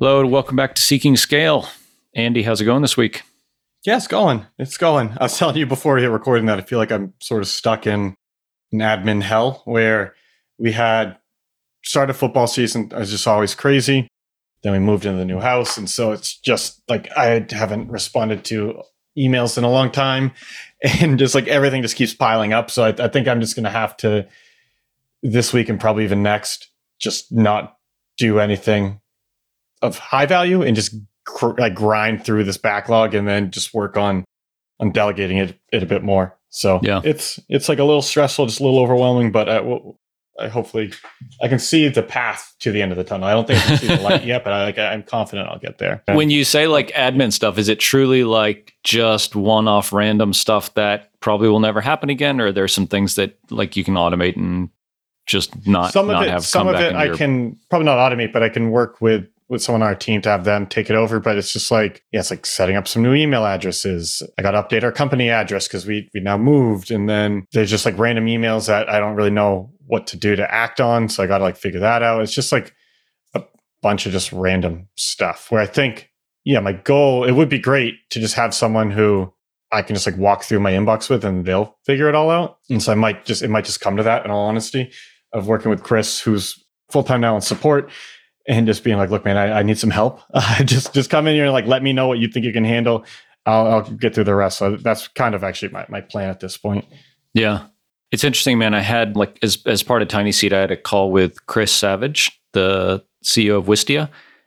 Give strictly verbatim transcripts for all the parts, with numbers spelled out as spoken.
Hello and welcome back to Seeking Scale. Andy, how's it going this week? Yeah, it's going. It's going. I was telling you before we hit recording that I feel like I'm sort of stuck in an admin hell where we had started football season. I was just always crazy. Then we moved into the new house. And so it's just like I haven't responded to emails in a long time. And just like everything just keeps piling up. So I, I think I'm just going to have to this week and probably even next just not do anything of high value and just cr- like grind through this backlog and then just work on on delegating it, it a bit more. So yeah. it's it's like a little stressful, just a little overwhelming, but I, I hopefully I can see the path to the end of the tunnel. I don't think I can see the light yet, but I, like, I'm confident I'll get there. When you say like admin stuff, is it truly like just one-off random stuff that probably will never happen again, or are there some things that like you can automate and just not some of not it, have some come of back it I your... can probably not automate, but I can work with with someone on our team to have them take it over. But it's just like, yeah, it's like setting up some new email addresses. I got to update our company address because we we now moved. And then there's just like random emails that I don't really know what to do to act on. So I got to like figure that out. It's just like a bunch of just random stuff where I think, yeah, my goal, it would be great to just have someone who I can just like walk through my inbox with and they'll figure it all out. And so I might just, it might just come to that in all honesty of working with Chris, who's full-time now in support. And just being like, look, man, I, I need some help. Uh, just just come in here and like, let me know what you think you can handle. I'll, I'll get through the rest. So that's kind of actually my, my plan at this point. Yeah. It's interesting, man. I had like, as, as part of Tiny Seed, I had a call with Chris Savage, the C E O of Wistia.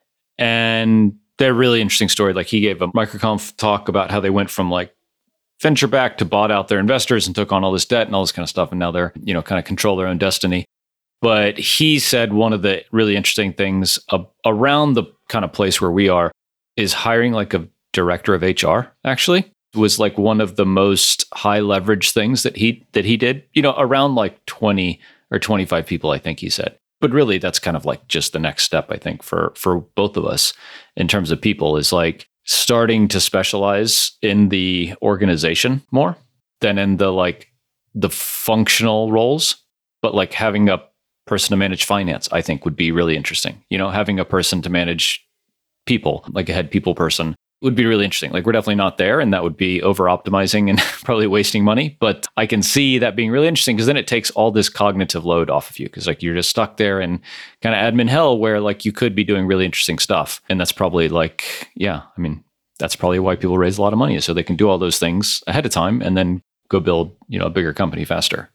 And they're a really interesting story. Like he gave a microconf talk about how they went from like venture back to bought out their investors and took on all this debt and all this kind of stuff. And now they're, you know, kind of control their own destiny. But he said one of the really interesting things uh, around the kind of place where we are is hiring like a director of H R, actually. It was like one of the most high leverage things that he that he did, you know, around like twenty or twenty-five people, I think he said. But really, that's kind of like just the next step, I think, for for both of us in terms of people is like starting to specialize in the organization more than in the like the functional roles, but like having a person to manage finance, I think would be really interesting. You know, having a person to manage people, like a head people person would be really interesting. Like we're definitely not there and that would be over optimizing and probably wasting money, but I can see that being really interesting because then it takes all this cognitive load off of you because like you're just stuck there in kind of admin hell where like you could be doing really interesting stuff. And that's probably like, yeah, I mean, that's probably why people raise a lot of money is so they can do all those things ahead of time and then go build, you know, a bigger company faster.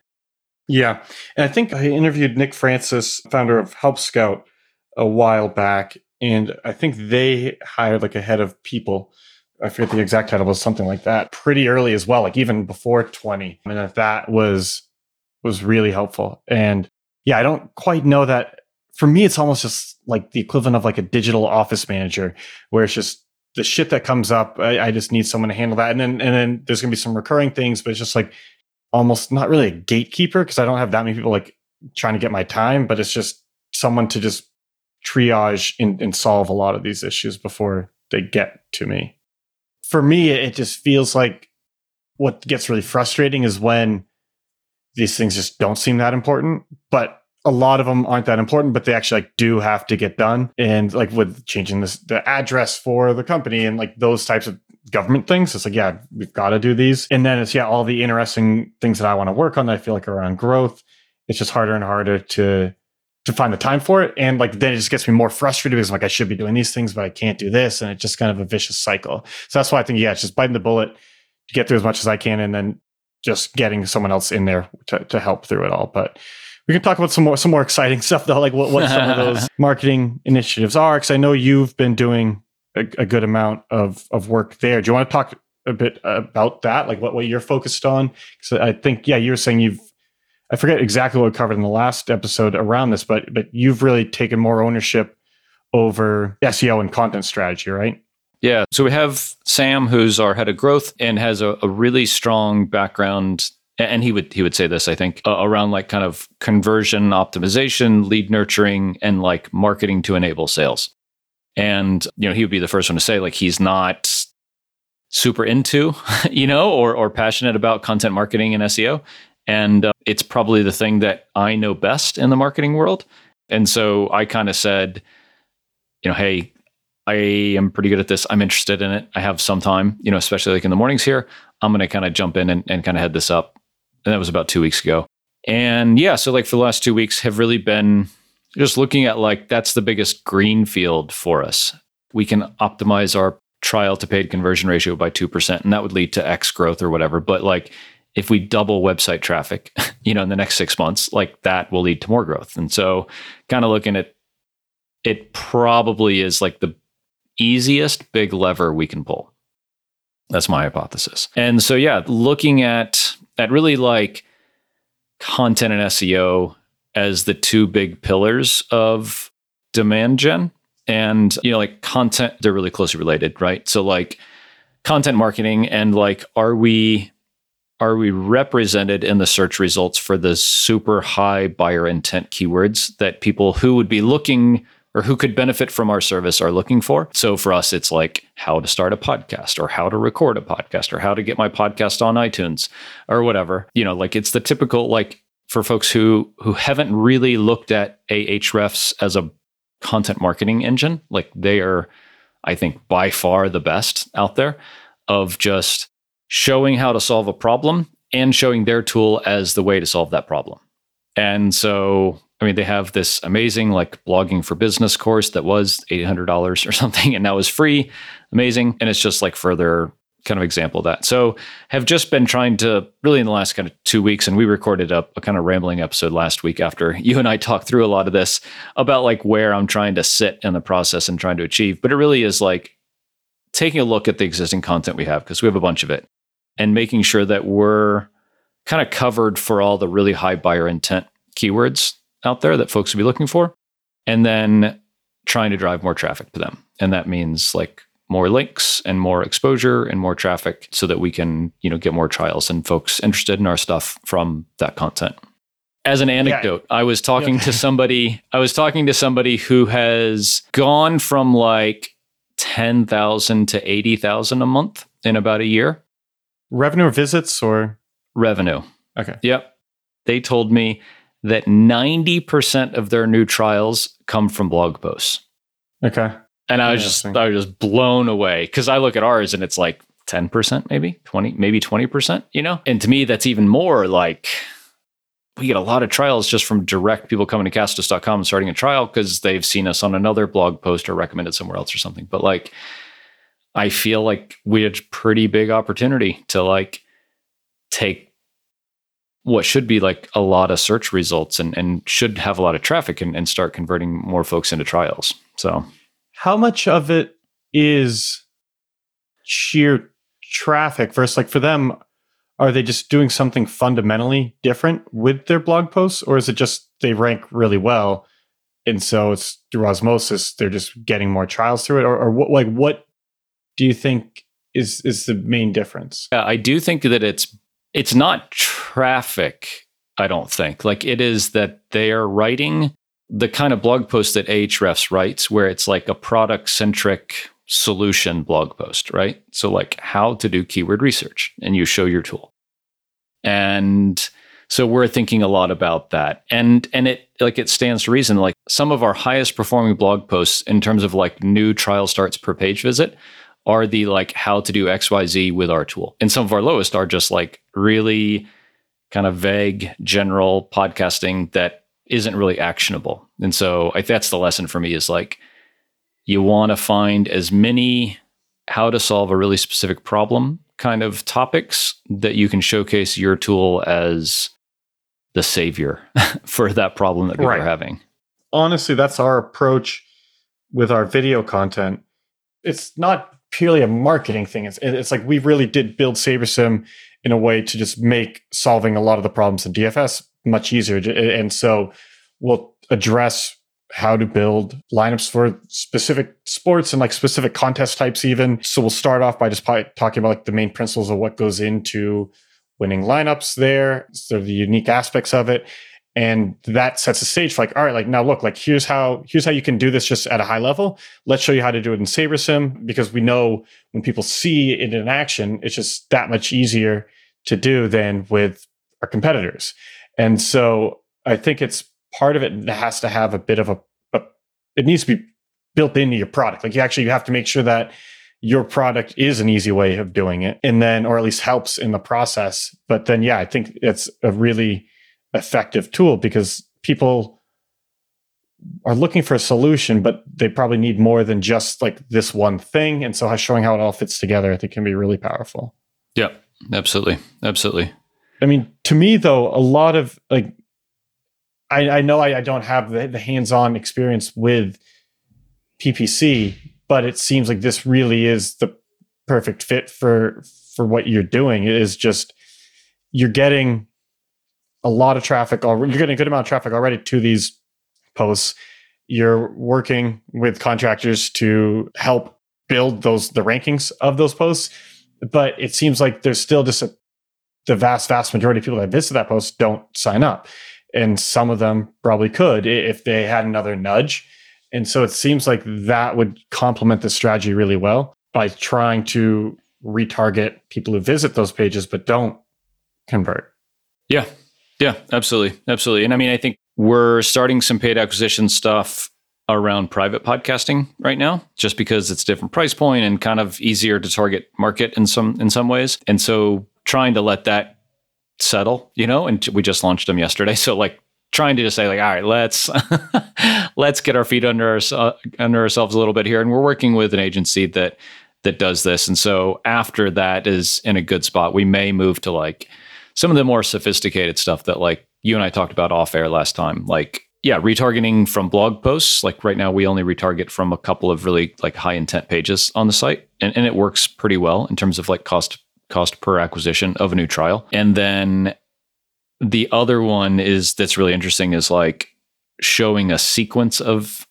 Yeah. And I think I interviewed Nick Francis, founder of Help Scout, a while back. And I think they hired like a head of people. I forget the exact title, was something like that pretty early as well, like even before twenty. And that, that was was really helpful. And yeah, I don't quite know that. For me, it's almost just like the equivalent of like a digital office manager, where it's just the shit that comes up. I, I just need someone to handle that. And then and then there's going to be some recurring things, but it's just like almost not really a gatekeeper because I don't have that many people like trying to get my time, but it's just someone to just triage and, and solve a lot of these issues before they get to me. For me, it just feels like what gets really frustrating is when these things just don't seem that important, but a lot of them aren't that important, but they actually like do have to get done. And like with changing this, the address for the company and like those types of government things, it's like, yeah, we've got to do these. And then it's, yeah, all the interesting things that I want to work on that I feel like are around growth. It's just harder and harder to to find the time for it. And like, then it just gets me more frustrated because I'm like, I should be doing these things, but I can't do this. And it's just kind of a vicious cycle. So that's why I think, yeah, it's just biting the bullet to get through as much as I can and then just getting someone else in there to, to help through it all. But we can talk about some more some more exciting stuff though, like what, what some of those marketing initiatives are, because I know you've been doing a, a good amount of, of work there. Do you want to talk a bit about that, like what, what you're focused on? Because I think, yeah, you were saying you've, I forget exactly what we covered in the last episode around this, but but you've really taken more ownership over S E O and content strategy, right? Yeah. So we have Sam, who's our head of growth and has a, a really strong background. And he would he would say this, I think, uh, around like kind of conversion optimization, lead nurturing, and like marketing to enable sales. And, you know, he would be the first one to say like he's not super into, you know, or or passionate about content marketing and S E O. And uh, it's probably the thing that I know best in the marketing world. And so I kind of said, you know, hey, I am pretty good at this. I'm interested in it. I have some time, you know, especially like in the mornings here. I'm going to kind of jump in and, and kind of head this up. And that was about two weeks ago. And yeah, so like for the last two weeks have really been just looking at like, that's the biggest green field for us. We can optimize our trial to paid conversion ratio by two percent, and that would lead to X growth or whatever. But like, if we double website traffic, you know, in the next six months, like that will lead to more growth. And so kind of looking at it probably is like the easiest big lever we can pull. That's my hypothesis. And so, yeah, looking at, at really like content and S E O as the two big pillars of demand gen. And, you know, like content, they're really closely related, right? So like content marketing and like, are we, are we represented in the search results for the super high buyer intent keywords that people who would be looking or who could benefit from our service are looking for? So for us, it's like how to start a podcast or how to record a podcast or how to get my podcast on iTunes or whatever. You know, like it's the typical, like for folks who who haven't really looked at Ahrefs as a content marketing engine, like they are, I think, by far the best out there of just showing how to solve a problem and showing their tool as the way to solve that problem. And so, I mean, they have this amazing like blogging for business course that was eight hundred dollars or something, and now is free. Amazing. And it's just like further kind of example of that. So have just been trying to really in the last kind of two weeks, and we recorded a, a kind of rambling episode last week after you and I talked through a lot of this about like where I'm trying to sit in the process and trying to achieve. But it really is like taking a look at the existing content we have, because we have a bunch of it, and making sure that we're kind of covered for all the really high buyer intent keywords out there that folks will be looking for, and then trying to drive more traffic to them. And that means like more links and more exposure and more traffic so that we can, you know, get more trials and folks interested in our stuff from that content. As an anecdote, yeah. I was talking yeah. to somebody, I was talking to somebody who has gone from like ten thousand to eighty thousand a month in about a year. Revenue or visits or? Revenue. Okay. Yep. They told me that ninety percent of their new trials come from blog posts. Okay. And I was just, I was just blown away, because I look at ours and it's like ten percent, maybe twenty, maybe twenty percent, you know? And to me, that's even more like, we get a lot of trials just from direct people coming to castos dot com and starting a trial because they've seen us on another blog post or recommended somewhere else or something. But like, I feel like we had pretty big opportunity to like take what should be like a lot of search results and, and should have a lot of traffic and, and start converting more folks into trials. So how much of it is sheer traffic versus like for them, are they just doing something fundamentally different with their blog posts, or is it just they rank really well and so it's through osmosis they're just getting more trials through it, or, or what, like what do you think is is the main difference? Yeah, I do think that it's it's not traffic, I don't think. Like it is that they are writing the kind of blog post that Ahrefs writes, where it's like a product-centric solution blog post, right? So like how to do keyword research, and you show your tool. And so we're thinking a lot about that. And and it like it stands to reason, like some of our highest performing blog posts in terms of like new trial starts per page visit are the like how to do X Y Z with our tool. And some of our lowest are just like really kind of vague general podcasting that isn't really actionable. And so I think that's the lesson for me, is like you want to find as many how to solve a really specific problem kind of topics that you can showcase your tool as the savior for that problem that people right. are having. Honestly, that's our approach with our video content. It's not purely a marketing thing. It's, it's like we really did build SaberSim in a way to just make solving a lot of the problems in D F S much easier. And so we'll address how to build lineups for specific sports and like specific contest types even. So we'll start off by just talking about like the main principles of what goes into winning lineups there, so the unique aspects of it. And that sets the stage for like, all right, like now look, like here's how here's how you can do this just at a high level. Let's show you how to do it in SaberSim, because we know when people see it in action, it's just that much easier to do than with our competitors. And so I think it's part of it that has to have a bit of a, a it needs to be built into your product. Like you actually you have to make sure that your product is an easy way of doing it, and then, or at least helps in the process. But then, yeah, I think it's a really effective tool because people are looking for a solution, but they probably need more than just like this one thing. And so showing how it all fits together, I think can be really powerful. Yeah, absolutely. Absolutely. I mean, to me though, a lot of like, I, I know I, I don't have the, the hands-on experience with P P C, but it seems like this really is the perfect fit for for what you're doing. It is just you're getting a lot of traffic already. You're getting a good amount of traffic already to these posts. You're working with contractors to help build those the rankings of those posts, but it seems like there's still just a, the vast, vast majority of people that visit that post don't sign up, and some of them probably could if they had another nudge. And so it seems like that would complement the strategy really well by trying to retarget people who visit those pages but don't convert. Yeah. Yeah, absolutely. Absolutely. And I mean, I think we're starting some paid acquisition stuff around private podcasting right now, just because it's a different price point and kind of easier to target market in some in some ways. And so trying to let that settle, you know, and we just launched them yesterday. So like trying to just say like, all right, let's let's get our feet under our, uh, under ourselves a little bit here. And we're working with an agency that that does this. And so after that is in a good spot, we may move to like some of the more sophisticated stuff that like you and I talked about off air last time. Like, yeah, retargeting from blog posts. Like right now, we only retarget from a couple of really like high intent pages on the site. And, and it works pretty well in terms of like cost cost per acquisition of a new trial. And then the other one is that's really interesting is like showing a sequence of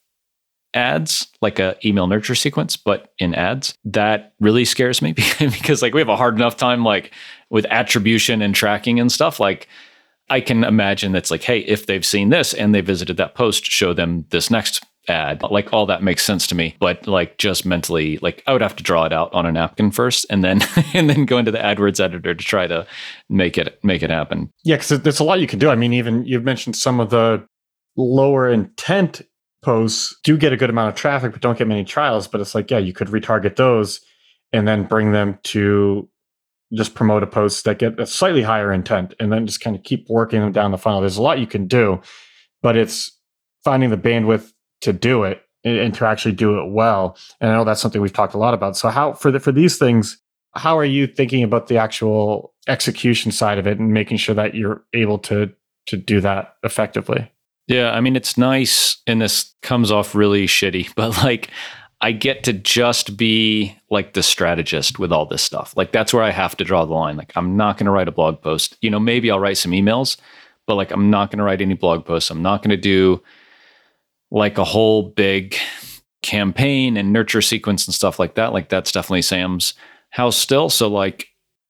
ads, like a email nurture sequence, but in ads. That really scares me because like we have a hard enough time like with attribution and tracking and stuff. Like I can imagine that's like, hey, if they've seen this and they visited that post, show them this next ad. Like all that makes sense to me, but like just mentally, like I would have to draw it out on a napkin first and then and then go into the AdWords editor to try to make it make it happen. Yeah, because there's a lot you can do. I mean, even you've mentioned some of the lower intent posts do get a good amount of traffic, but don't get many trials. But it's like, yeah, you could retarget those and then bring them to just promote a post that get a slightly higher intent and then just kind of keep working them down the funnel. There's a lot you can do, but it's finding the bandwidth to do it and, and to actually do it well. And I know that's something we've talked a lot about. So how for the, for these things, how are you thinking about the actual execution side of it and making sure that you're able to to do that effectively? Yeah, I mean, it's nice, and this comes off really shitty, but like I get to just be like the strategist with all this stuff. Like that's where I have to draw the line. Like I'm not going to write a blog post. You know, maybe I'll write some emails, but like I'm not going to write any blog posts. I'm not going to do like a whole big campaign and nurture sequence and stuff like that. Like that's definitely Sam's house still. So like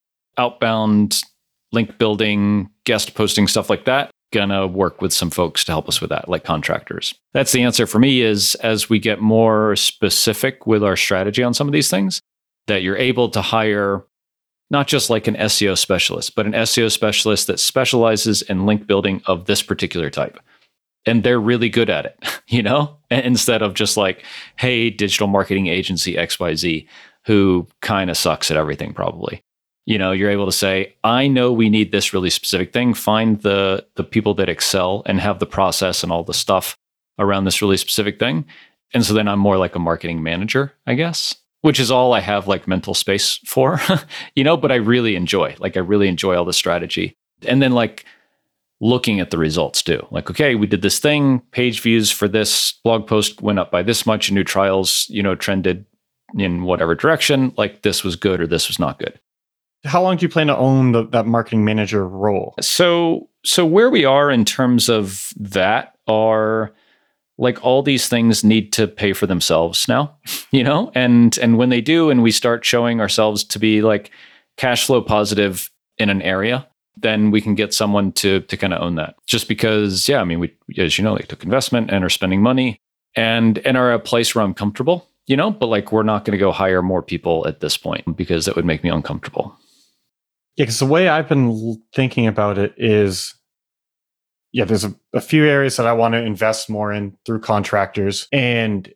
outbound link building, guest posting, stuff like that, gonna work with some folks to help us with that, like contractors. That's the answer for me is as we get more specific with our strategy on some of these things, that you're able to hire not just like an S E O specialist, but an S E O specialist that specializes in link building of this particular type. And they're really good at it, you know, instead of just like, hey, digital marketing agency X Y Z, who kind of sucks at everything probably. You know, you're able to say, I know we need this really specific thing. Find the the people that excel and have the process and all the stuff around this really specific thing. And so then I'm more like a marketing manager, I guess, which is all I have like mental space for, you know, but I really enjoy, like I really enjoy all the strategy. And then like looking at the results too. Like, okay, we did this thing, page views for this blog post went up by this much, new trials, you know, trended in whatever direction, like this was good or this was not good. How long do you plan to own the, that marketing manager role? So, so where we are in terms of that are like all these things need to pay for themselves now, you know, and and when they do, and we start showing ourselves to be like cash flow positive in an area, then we can get someone to to kind of own that. Just because, yeah, I mean, we, as you know, they took investment and are spending money and and are at a place where I'm comfortable, you know, but like we're not going to go hire more people at this point because that would make me uncomfortable. Yeah, because the way I've been thinking about it is, yeah, there's a, a few areas that I want to invest more in through contractors. And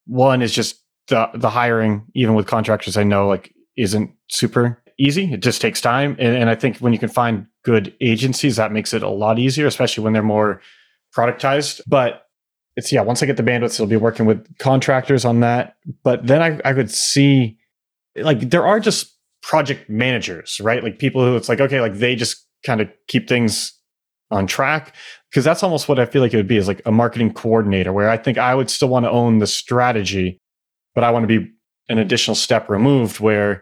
one is just the the hiring, even with contractors, I know like isn't super easy. It just takes time. And, and I think when you can find good agencies, that makes it a lot easier, especially when they're more productized. But it's, yeah, once I get the bandwidth, it'll be working with contractors on that. But then I, I could see, like, there are just project managers, right? Like people who it's like, okay, like they just kind of keep things on track. Because that's almost what I feel like it would be, is like a marketing coordinator, where I think I would still want to own the strategy, but I want to be an additional step removed where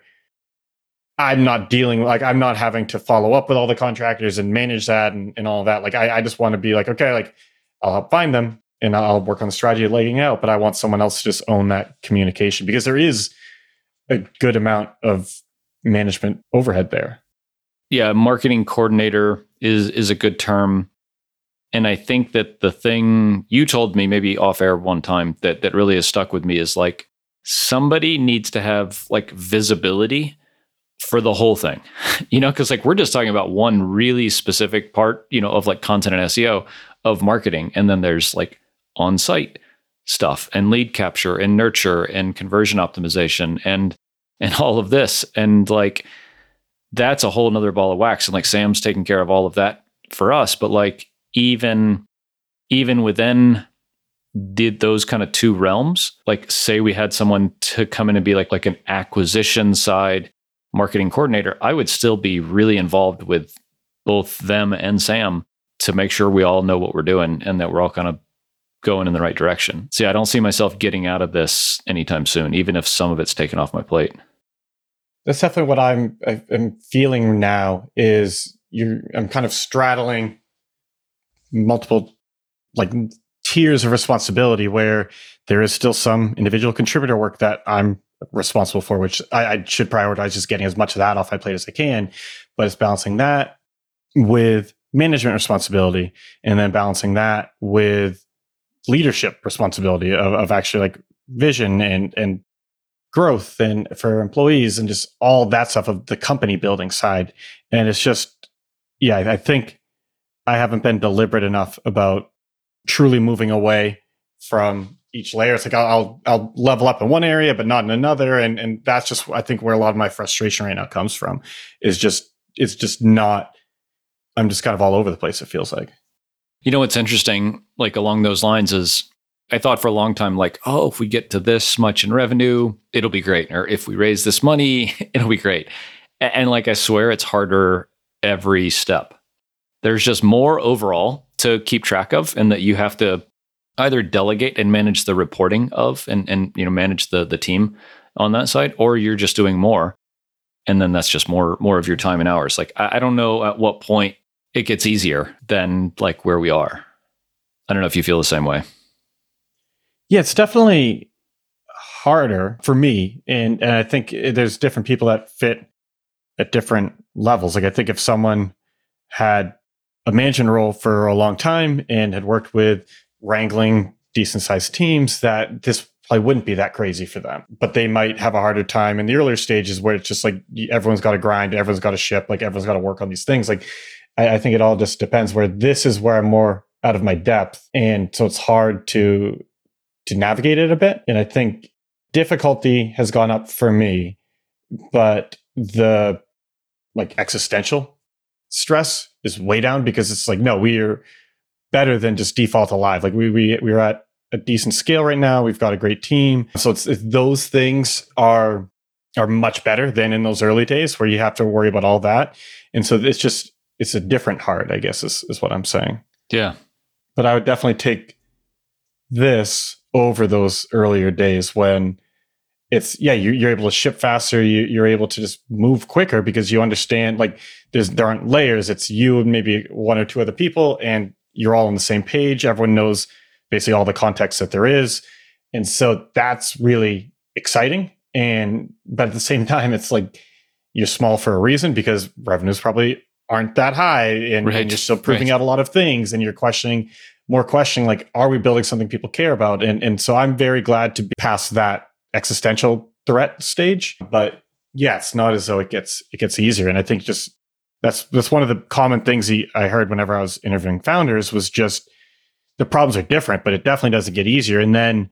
I'm not dealing, like I'm not having to follow up with all the contractors and manage that and, and all of that. Like I, I just want to be like, okay, like I'll help find them and I'll work on the strategy of laying out, but I want someone else to just own that communication, because there is a good amount of management overhead there. Yeah, marketing coordinator is is a good term. And I think that the thing you told me maybe off air one time that that really has stuck with me is like somebody needs to have like visibility for the whole thing, you know, because like we're just talking about one really specific part, you know, of like content and S E O of marketing. And then there's like on-site stuff and lead capture and nurture and conversion optimization and and all of this. And like that's a whole nother ball of wax. And like Sam's taking care of all of that for us. But like even even within the, those kind of two realms, like say we had someone to come in and be like like an acquisition side marketing coordinator, I would still be really involved with both them and Sam to make sure we all know what we're doing and that we're all kind of going in the right direction. See, I don't see myself getting out of this anytime soon, even if some of it's taken off my plate. That's definitely what I'm I'm feeling now. Is you I'm kind of straddling multiple like tiers of responsibility, where there is still some individual contributor work that I'm responsible for, which I, I should prioritize just getting as much of that off my plate as I can. But it's balancing that with management responsibility, and then balancing that with leadership responsibility of, of actually like vision and and growth and for employees and just all that stuff of the company building side. And it's just, yeah, I think I haven't been deliberate enough about truly moving away from each layer. It's like I'll, I'll I'll level up in one area, but not in another. And and that's just, I think, where a lot of my frustration right now comes from. Is just it's just not. I'm just kind of all over the place. It feels like. You know what's interesting, like along those lines, is I thought for a long time, like, oh, if we get to this much in revenue, it'll be great. Or if we raise this money, it'll be great. And, and like I swear, it's harder every step. There's just more overall to keep track of, and that you have to either delegate and manage the reporting of, and and you know manage the the team on that side, or you're just doing more, and then that's just more more of your time and hours. Like I, I don't know at what point it gets easier than like where we are. I don't know if you feel the same way. Yeah, it's definitely harder for me, and and I think there's different people that fit at different levels. Like I think if someone had a management role for a long time and had worked with wrangling decent sized teams, that this probably wouldn't be that crazy for them. But they might have a harder time in the earlier stages where it's just like everyone's got to grind, everyone's got to ship, like everyone's got to work on these things. Like I, I think it all just depends. Where this is where I'm more out of my depth, and so it's hard to to navigate it a bit. And I think difficulty has gone up for me, but the like existential stress is way down, because it's like, no, we are better than just default alive. Like we we we're at a decent scale right now. We've got a great team. So it's, it's those things are are much better than in those early days where you have to worry about all that. And so it's just it's a different heart, I guess, is, is what I'm saying. Yeah. But I would definitely take this over those earlier days when it's, yeah, you, you're able to ship faster. You, you're able to just move quicker because you understand, like there's, there aren't layers. It's you and maybe one or two other people, and you're all on the same page. Everyone knows basically all the context that there is. And so that's really exciting. And, but at the same time, it's like you're small for a reason, because revenues probably aren't that high, and, right. and you're still proving right. out a lot of things, and you're questioning more questioning, like, are we building something people care about? And, and so I'm very glad to be past that existential threat stage. But yeah, it's not as though it gets, it gets easier. And I think just that's, that's one of the common things he, I heard whenever I was interviewing founders was just the problems are different, but it definitely doesn't get easier. And then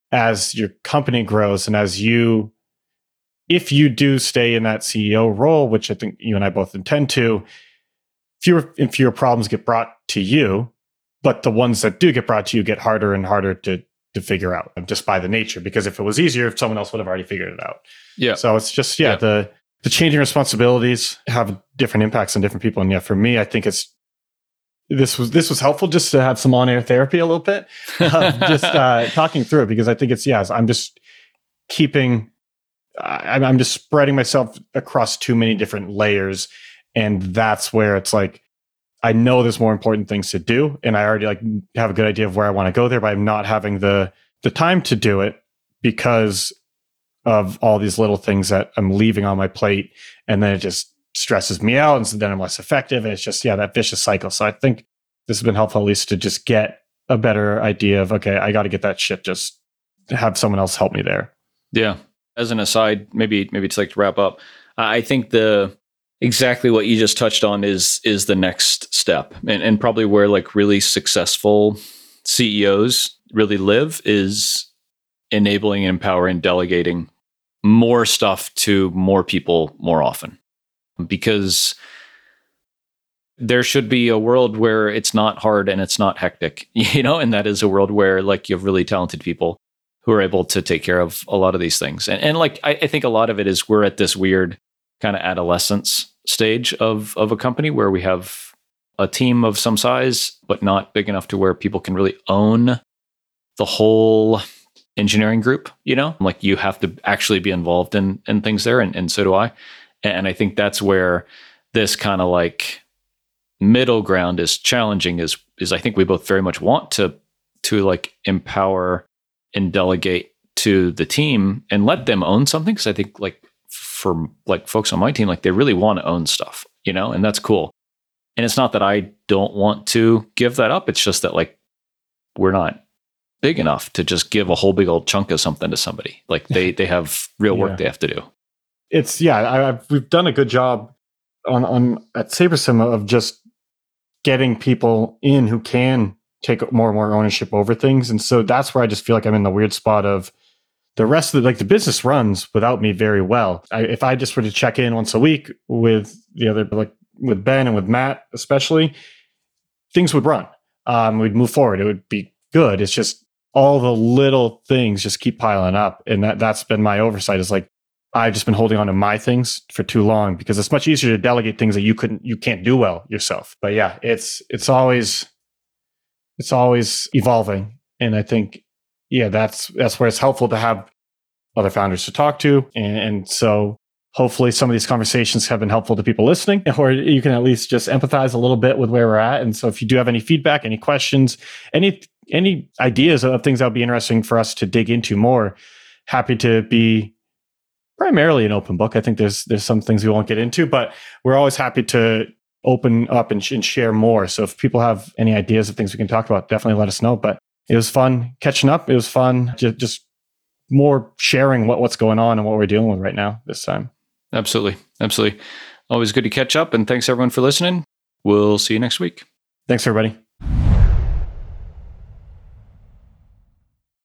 as your company grows and as you, if you do stay in that C E O role, which I think you and I both intend to, fewer and fewer problems get brought to you, but the ones that do get brought to you get harder and harder to to figure out just by the nature. Because if it was easier, someone else would have already figured it out. Yeah. So it's just, yeah, yeah. the the changing responsibilities have different impacts on different people. And yeah, for me, I think it's this was this was helpful just to have some on-air therapy a little bit, uh, just uh, talking through it, because I think it's, yes, I'm just keeping, I'm, I'm just spreading myself across too many different layers. And that's where it's like, I know there's more important things to do, and I already like have a good idea of where I want to go there, but I'm not having the the time to do it because of all these little things that I'm leaving on my plate, and then it just stresses me out, and so then I'm less effective, and it's just yeah that vicious cycle. So I think this has been helpful, at least to just get a better idea of, okay, I got to get that shit, just have someone else help me there. Yeah. As an aside, maybe maybe it's like to wrap up. I think the exactly what you just touched on is is the next step, and and probably where like really successful C E Os really live is enabling, empowering, delegating more stuff to more people more often, because there should be a world where it's not hard and it's not hectic, you know, and that is a world where like you have really talented people who are able to take care of a lot of these things. And and like I, I think a lot of it is we're at this weird kind of adolescence stage of of a company where we have a team of some size, but not big enough to where people can really own the whole engineering group, you know, like you have to actually be involved in in things there. And, and so do I. And I think that's where this kind of like middle ground is challenging is, is I think we both very much want to, to like empower and delegate to the team and let them own something. Cause I think like for like folks on my team, like they really want to own stuff, you know, and that's cool. And it's not that I don't want to give that up. It's just that like, we're not big enough to just give a whole big old chunk of something to somebody. Like they, they have real work yeah. they have to do. It's yeah. I, I've, we've done a good job on, on at SaberSim of just getting people in who can take more and more ownership over things. And so that's where I just feel like I'm in the weird spot of the rest of the, like the business runs without me very well. I, if I just were to check in once a week with the other, like with Ben and with Matt, especially, things would run. Um, we'd move forward. It would be good. It's just all the little things just keep piling up. And that, that's been my oversight, is like, I've just been holding on to my things for too long, because it's much easier to delegate things that you couldn't, you can't do well yourself. But yeah, it's, it's always, it's always evolving. And I think, yeah, that's, that's where it's helpful to have other founders to talk to. And, and so hopefully some of these conversations have been helpful to people listening, or you can at least just empathize a little bit with where we're at. And so if you do have any feedback, any questions, any, any ideas of things that would be interesting for us to dig into more, happy to be primarily an open book. I think there's there's some things we won't get into, but we're always happy to open up and, sh- and share more. So if people have any ideas of things we can talk about, definitely let us know. But it was fun catching up. It was fun just, just more sharing what, what's going on and what we're dealing with right now this time. Absolutely. Absolutely. Always good to catch up. And thanks everyone for listening. We'll see you next week. Thanks, everybody.